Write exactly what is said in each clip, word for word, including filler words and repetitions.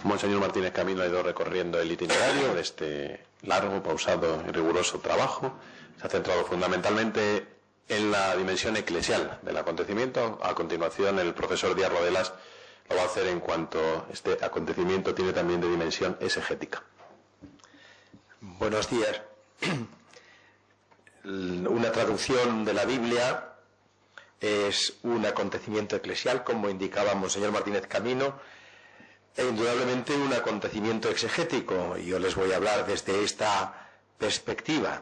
Monseñor Martínez Camino ha ido recorriendo el itinerario de este largo, pausado y riguroso trabajo. Se ha centrado fundamentalmente en la dimensión eclesial del acontecimiento. A continuación, el profesor Díaz Rodelas lo va a hacer en cuanto este acontecimiento tiene también de dimensión exegética. Buenos días. Una traducción de la Biblia es un acontecimiento eclesial, como indicaba Monseñor Martínez Camino, e indudablemente un acontecimiento exegético, y yo les voy a hablar desde esta perspectiva.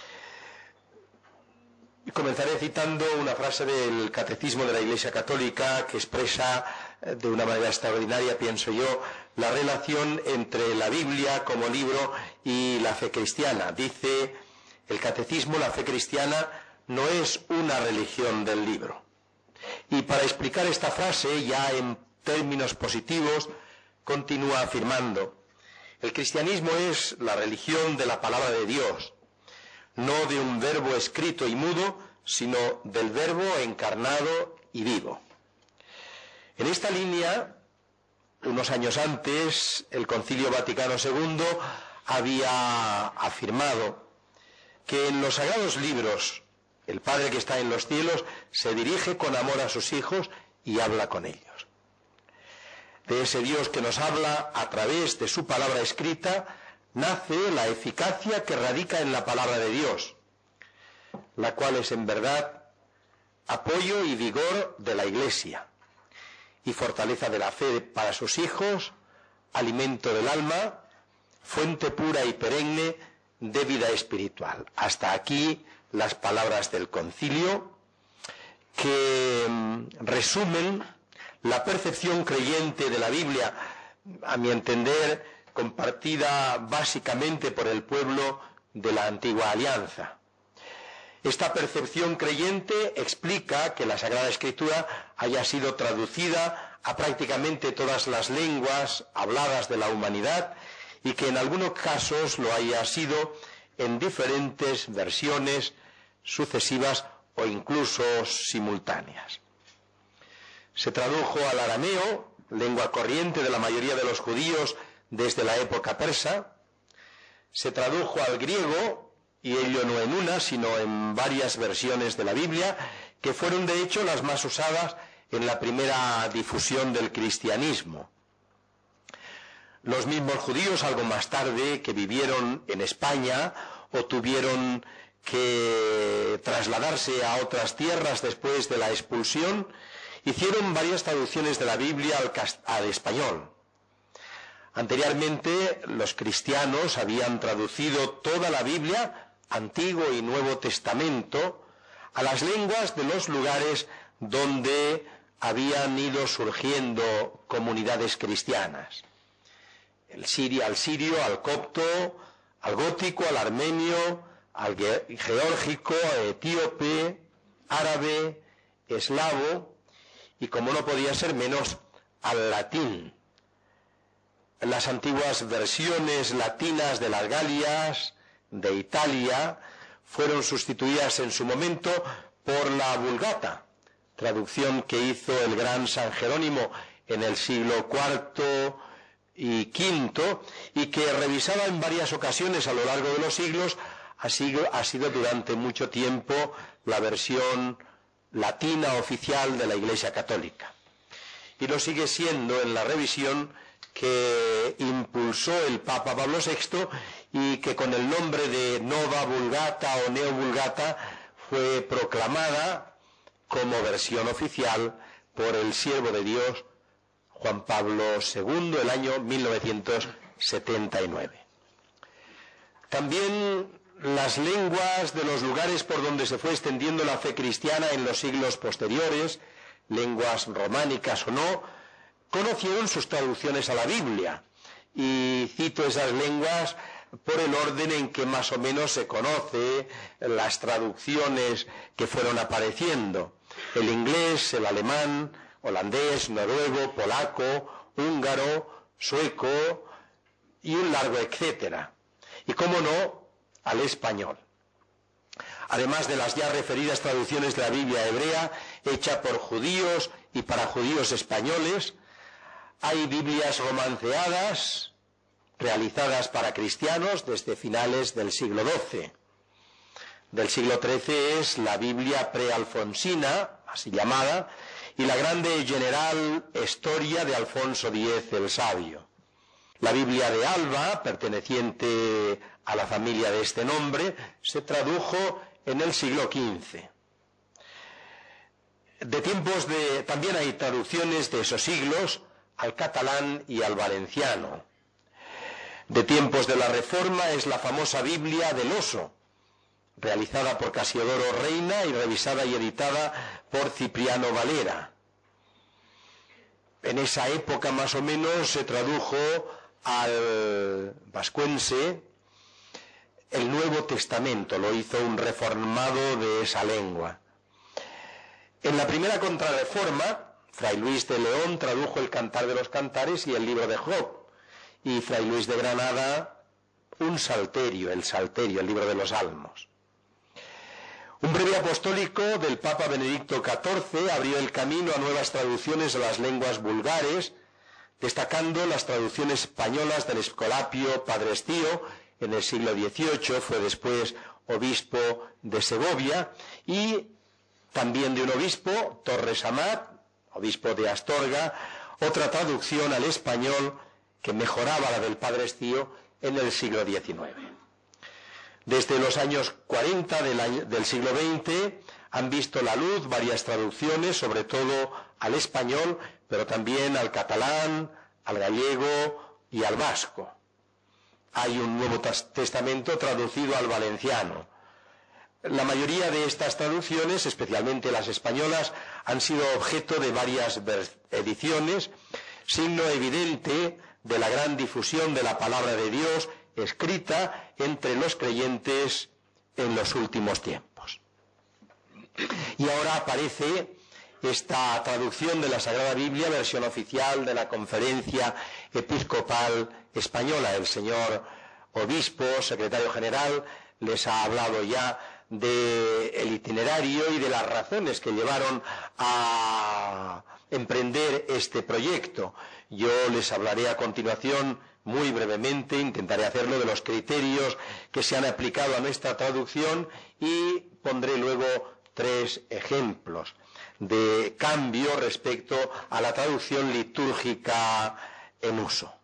Y comenzaré citando una frase del Catecismo de la Iglesia Católica que expresa de una manera extraordinaria, pienso yo, la relación entre la Biblia como libro y la fe cristiana. Dice el Catecismo: la fe cristiana no es una religión del libro. Y para explicar esta frase, ya en términos positivos, continúa afirmando: el cristianismo es la religión de la palabra de Dios, no de un verbo escrito y mudo, sino del verbo encarnado y vivo. En esta línea, unos años antes, el Concilio Vaticano segundo había afirmado que en los sagrados libros el Padre que está en los cielos se dirige con amor a sus hijos y habla con ellos. De ese Dios que nos habla a través de su palabra escrita nace la eficacia que radica en la palabra de Dios, la cual es en verdad apoyo y vigor de la Iglesia y fortaleza de la fe para sus hijos, alimento del alma, fuente pura y perenne de vida espiritual. Hasta aquí las palabras del concilio, que resumen la percepción creyente de la Biblia, a mi entender, compartida básicamente por el pueblo de la antigua alianza. Esta percepción creyente explica que la Sagrada Escritura haya sido traducida a prácticamente todas las lenguas habladas de la humanidad y que en algunos casos lo haya sido en diferentes versiones sucesivas o incluso simultáneas. Se tradujo al arameo, lengua corriente de la mayoría de los judíos desde la época persa. Se tradujo al griego, y ello no en una, sino en varias versiones de la Biblia, que fueron de hecho las más usadas en la primera difusión del cristianismo. Los mismos judíos, algo más tarde, que vivieron en España o tuvieron que trasladarse a otras tierras después de la expulsión, hicieron varias traducciones de la Biblia al, al español. Anteriormente, los cristianos habían traducido toda la Biblia, Antiguo y Nuevo Testamento, a las lenguas de los lugares donde habían ido surgiendo comunidades cristianas. El sirio, al sirio, al copto, al gótico, al armenio, al geórgico, etíope, árabe, eslavo y, como no podía ser menos, al latín. Las antiguas versiones latinas de las Galias, de Italia, fueron sustituidas en su momento por la Vulgata, traducción que hizo el gran San Jerónimo en el siglo cuarto y quinto, y que, revisada en varias ocasiones a lo largo de los siglos, ha sido, ha sido durante mucho tiempo la versión latina oficial de la Iglesia Católica. Y lo sigue siendo en la revisión que impulsó el Papa Pablo sexto y que con el nombre de Nova Vulgata o Neo Vulgata fue proclamada como versión oficial por el siervo de Dios Juan Pablo segundo, el año mil novecientos setenta y nueve. También las lenguas de los lugares por donde se fue extendiendo la fe cristiana en los siglos posteriores, lenguas románicas o no, conocieron sus traducciones a la Biblia, y cito esas lenguas por el orden en que más o menos se conoce las traducciones que fueron apareciendo: el inglés, el alemán, holandés, noruego, polaco, húngaro, sueco y un largo etcétera. Y cómo no, al español. Además de las ya referidas traducciones de la Biblia hebrea, hecha por judíos y para judíos españoles, Hay Biblias romanceadas, realizadas para cristianos desde finales del siglo doce. Del siglo trece es la Biblia prealfonsina, así llamada, y la grande General Historia de Alfonso X el Sabio. La Biblia de Alba, perteneciente a la familia de este nombre, se tradujo en el siglo quince. De tiempos de, también hay traducciones de esos siglos al catalán y al valenciano. De tiempos de la Reforma es la famosa Biblia del Oso, realizada por Casiodoro Reina y revisada y editada por Cipriano Valera. En esa época más o menos se tradujo al vascuense el Nuevo Testamento, lo hizo un reformado de esa lengua. En la primera contrarreforma, Fray Luis de León tradujo el Cantar de los Cantares y el libro de Job, y Fray Luis de Granada un Salterio, el Salterio, el libro de los Salmos. Un breve apostólico del Papa Benedicto catorce abrió el camino a nuevas traducciones a las lenguas vulgares, destacando las traducciones españolas del Escolapio Padre Estío en el siglo dieciocho, fue después obispo de Segovia, y también de un obispo, Torres Amat, obispo de Astorga, otra traducción al español que mejoraba la del Padre Estío en el siglo diecinueve. Desde los años cuarenta del, año, del siglo veinte han visto la luz varias traducciones, sobre todo al español, pero también al catalán, al gallego y al vasco. Hay un Nuevo Testamento traducido al valenciano. La mayoría de estas traducciones, especialmente las españolas, han sido objeto de varias ediciones, signo evidente de la gran difusión de la palabra de Dios escrita entre los creyentes en los últimos tiempos. Y ahora aparece esta traducción de la Sagrada Biblia, versión oficial de la Conferencia Episcopal Española. El señor obispo, secretario general, les ha hablado ya del itinerario y de las razones que llevaron a emprender este proyecto. Yo les hablaré a continuación muy brevemente, intentaré hacerlo, de los criterios que se han aplicado a nuestra traducción y pondré luego tres ejemplos de cambio respecto a la traducción litúrgica en uso.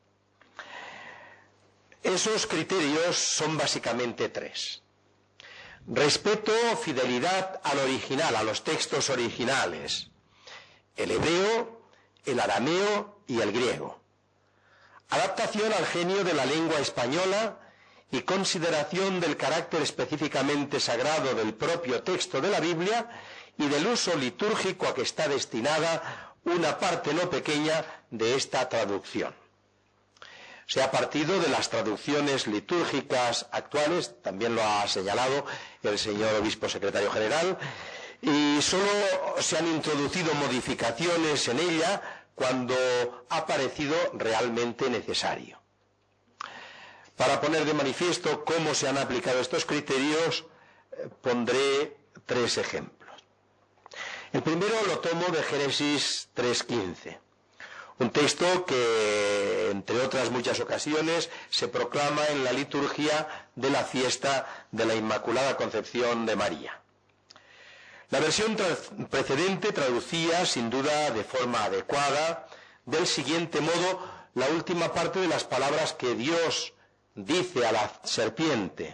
Esos criterios son básicamente tres. Respeto, fidelidad al original, a los textos originales, el hebreo, el arameo y el griego. Adaptación al genio de la lengua española y consideración del carácter específicamente sagrado del propio texto de la Biblia y del uso litúrgico a que está destinada una parte no pequeña de esta traducción. Se ha partido de las traducciones litúrgicas actuales, también lo ha señalado el señor obispo secretario general, y solo se han introducido modificaciones en ella cuando ha parecido realmente necesario. Para poner de manifiesto cómo se han aplicado estos criterios, pondré tres ejemplos. El primero lo tomo de Génesis tres quince. Un texto que, entre otras muchas ocasiones, se proclama en la liturgia de la fiesta de la Inmaculada Concepción de María. La versión tra- precedente traducía, sin duda de forma adecuada, del siguiente modo la última parte de las palabras que Dios dice a la serpiente.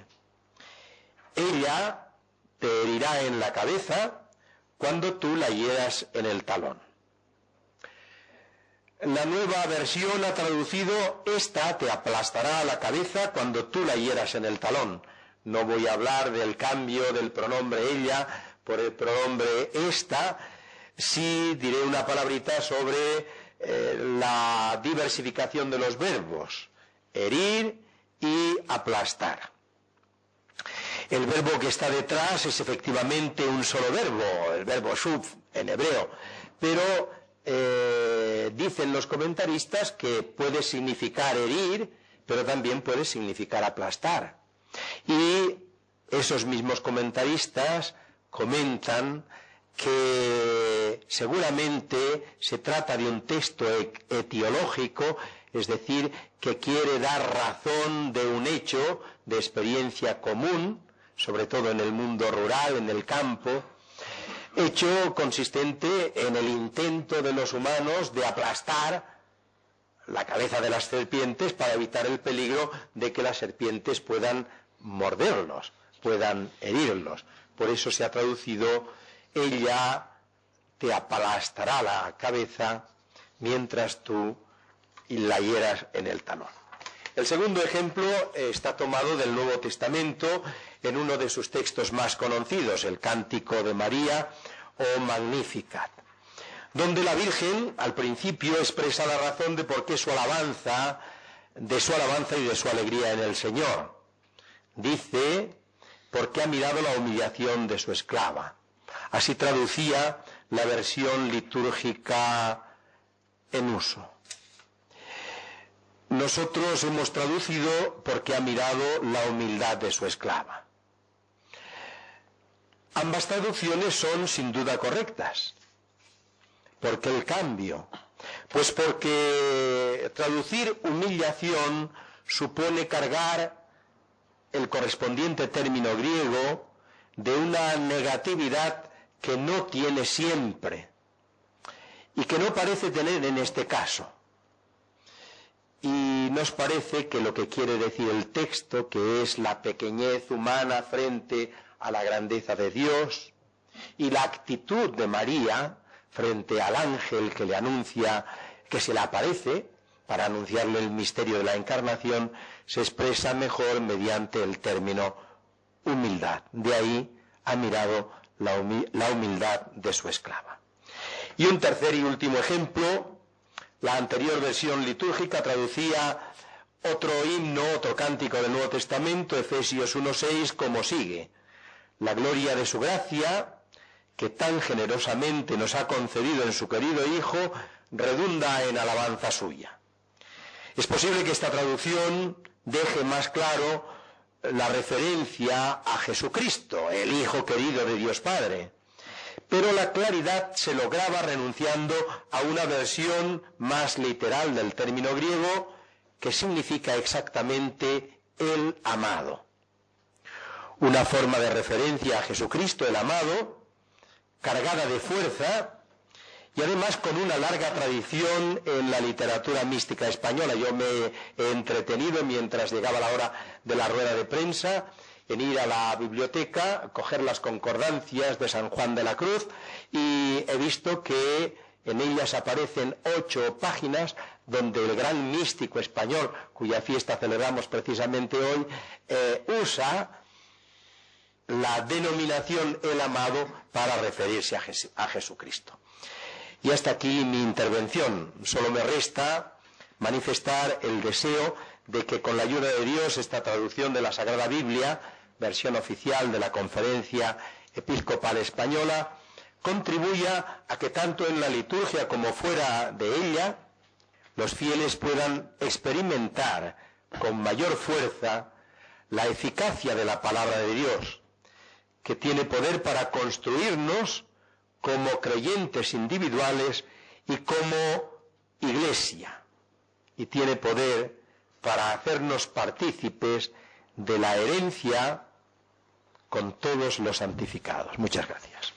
Ella te herirá en la cabeza cuando tú la hieras en el talón. La nueva versión ha traducido: esta te aplastará la cabeza cuando tú la hieras en el talón. No voy a hablar del cambio del pronombre ella por el pronombre esta. Sí diré una palabrita sobre eh, la diversificación de los verbos: herir y aplastar. El verbo que está detrás es efectivamente un solo verbo, el verbo shuv en hebreo, pero Eh, dicen los comentaristas que puede significar herir, pero también puede significar aplastar. Y esos mismos comentaristas comentan que seguramente se trata de un texto etiológico, es decir, que quiere dar razón de un hecho de experiencia común, sobre todo en el mundo rural, en el campo, hecho consistente en el intento de los humanos de aplastar la cabeza de las serpientes para evitar el peligro de que las serpientes puedan morderlos, puedan herirlos. Por eso se ha traducido: ella te aplastará la cabeza mientras tú la hieras en el talón. El segundo ejemplo está tomado del Nuevo Testamento en uno de sus textos más conocidos, el Cántico de María o Magnificat, donde la Virgen al principio expresa la razón de por qué su alabanza, de su alabanza y de su alegría en el Señor. Dice: porque ha mirado la humillación de su esclava. Así traducía la versión litúrgica en uso. Nosotros hemos traducido: porque ha mirado la humildad de su esclava. Ambas traducciones son sin duda correctas. ¿Por qué el cambio? Pues porque traducir humillación supone cargar el correspondiente término griego de una negatividad que no tiene siempre y que no parece tener en este caso. Y nos parece que lo que quiere decir el texto, que es la pequeñez humana frente a la grandeza de Dios, y la actitud de María frente al ángel que le anuncia, que se le aparece para anunciarle el misterio de la encarnación, se expresa mejor mediante el término humildad. De ahí ha mirado la, humi- la humildad de su esclava. Y un tercer y último ejemplo: la anterior versión litúrgica traducía otro himno, otro cántico del Nuevo Testamento, Efesios uno seis, como sigue: la gloria de su gracia, que tan generosamente nos ha concedido en su querido Hijo, redunda en alabanza suya. Es posible que esta traducción deje más claro la referencia a Jesucristo, el Hijo querido de Dios Padre, pero la claridad se lograba renunciando a una versión más literal del término griego, que significa exactamente el amado. Una forma de referencia a Jesucristo, el amado, cargada de fuerza y además con una larga tradición en la literatura mística española. Yo me he entretenido, mientras llegaba la hora de la rueda de prensa, en ir a la biblioteca, coger las concordancias de San Juan de la Cruz, y he visto que en ellas aparecen ocho páginas donde el gran místico español, cuya fiesta celebramos precisamente hoy, eh, usa la denominación el amado para referirse a, Jes- a Jesucristo. Y hasta aquí mi intervención. Solo me resta manifestar el deseo de que, con la ayuda de Dios, esta traducción de la Sagrada Biblia, versión oficial de la Conferencia Episcopal Española, contribuya a que tanto en la liturgia como fuera de ella los fieles puedan experimentar con mayor fuerza la eficacia de la palabra de Dios, que tiene poder para construirnos como creyentes individuales y como Iglesia, y tiene poder para hacernos partícipes de la herencia con todos los santificados. Muchas gracias.